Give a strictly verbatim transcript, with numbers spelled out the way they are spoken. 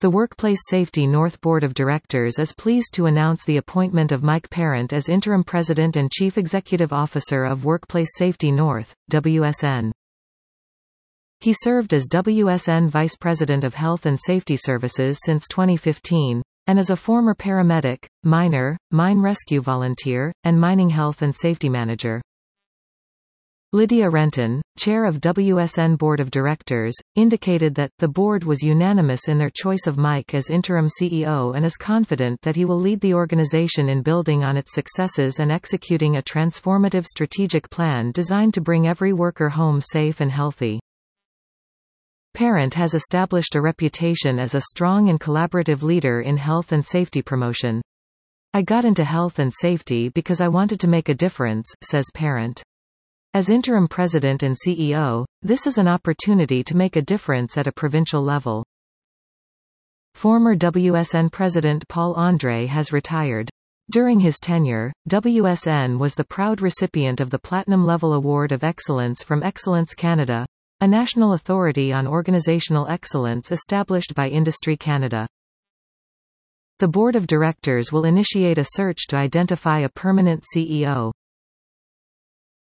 The Workplace Safety North Board of Directors is pleased to announce the appointment of Mike Parent as Interim President and Chief Executive Officer of Workplace Safety North, W S N. He served as W S N Vice President of Health and Safety Services since twenty fifteen, and as a former paramedic, miner, mine rescue volunteer, and mining health and safety manager. Lydia Renton, chair of W S N Board of Directors, indicated that the board was unanimous in their choice of Mike as interim C E O and is confident that he will lead the organization in building on its successes and executing a transformative strategic plan designed to bring every worker home safe and healthy. Parent has established a reputation as a strong and collaborative leader in health and safety promotion. "I got into health and safety because I wanted to make a difference," says Parent. As interim president and C E O, this is an opportunity to make a difference at a provincial level. Former W S N President Paul Andre has retired. During his tenure, W S N was the proud recipient of the Platinum Level Award of Excellence from Excellence Canada, a national authority on organizational excellence established by Industry Canada. The Board of Directors will initiate a search to identify a permanent C E O.